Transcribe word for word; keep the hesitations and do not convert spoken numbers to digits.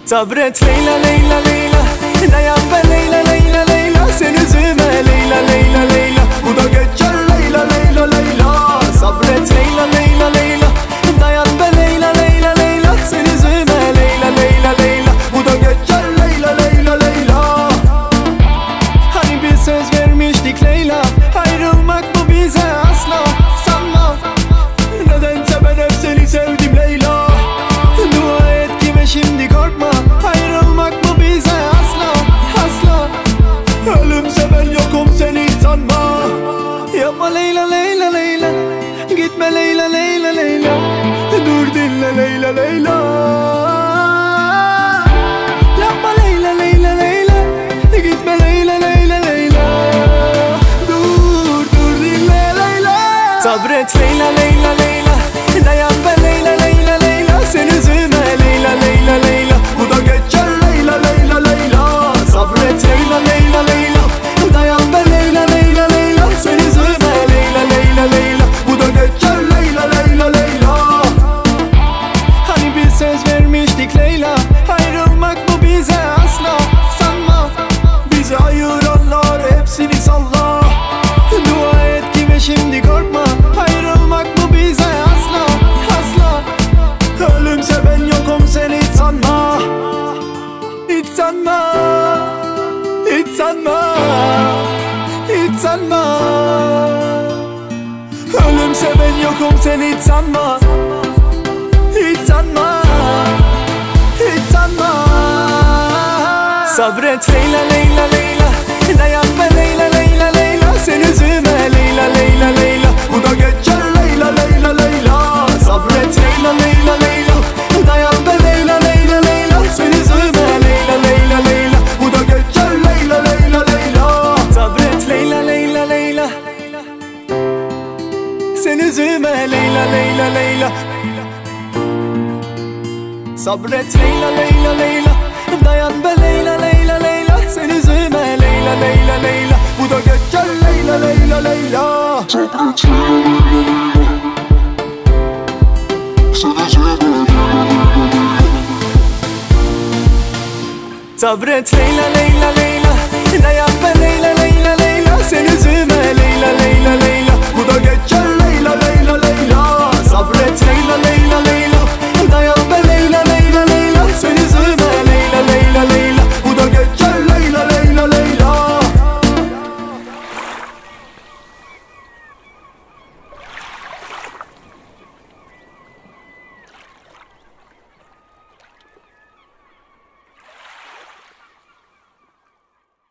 Sabret Leyla Leyla Leyla, dayan be Leyla Leyla Leyla, sen üzülme Leyla Leyla Leyla, bu da geçer Leyla Leyla Leyla. Sabret Leyla Leyla Leyla, dayan be Leyla Leyla Leyla, sen üzülme Leyla Leyla Leyla, bu da geçer Leyla Leyla Leyla. Hani bir söz vermiştik Leyla, ayrılmak bu bize asla sanma. Nedense ben hep seni sevdim Leyla, dua et ki ve şimdi korkma. Ayrılmak bu bize asla asla, ölümse ben yokum seni sanma. Yapma Leyla Leyla Leyla, gitme Leyla Leyla Leyla, dur dinle Leyla Leyla. Yapma Leyla Leyla Leyla, gitme Leyla Leyla Leyla, dur dur dinle Leyla. Sabret Leyla Leyla Leyla, dayan be Leyla Leyla Leyla, sen üzülme Leyla Leyla Leyla, bu da geçer Leyla Leyla Leyla. Sabret Leyla Leyla Leyla, dayan be Leyla Leyla Leyla, sen üzülme Leyla Leyla Leyla, bu da geçer Leyla Leyla Leyla. Hani bir söz vermiştik Leyla, ayrılmak bu bize asla sanma. Bizi ayıranlar hepsini salla, dua et ki ve şimdi korkma. Ayrılmak bu bize asla asla, ölümse ben yokum seni hiç sanma. Hiç sanma, hiç sanma, hiç sanma. Ölümse ben yokum seni hiç sanma. Hiç sanma, hiç sanma. Sabret Leyla Leyla Leyla, dayan be Leyla Leyla Leyla, sen üzülme Leyla Leyla Leyla, bu da geçer Leyla Leyla Leyla. Sabret Leyla Leyla Leyla, dayan be Leyla Leyla Leyla, sen üzülme Leyla Leyla Leyla, bu da geçer Leyla Leyla Leyla. Sabret Leyla Leyla Leyla, sen üzülme Leyla Leyla Leyla. Sabret Leyla Leyla Leyla, dayan be Leyla Leyla Leyla, sen üzülme Leyla Leyla Leyla, bu da geçer Leyla Leyla Leyla. Sabret Leyla Leyla Leyla, dayan be Leyla Leyla Leyla, sen üzülme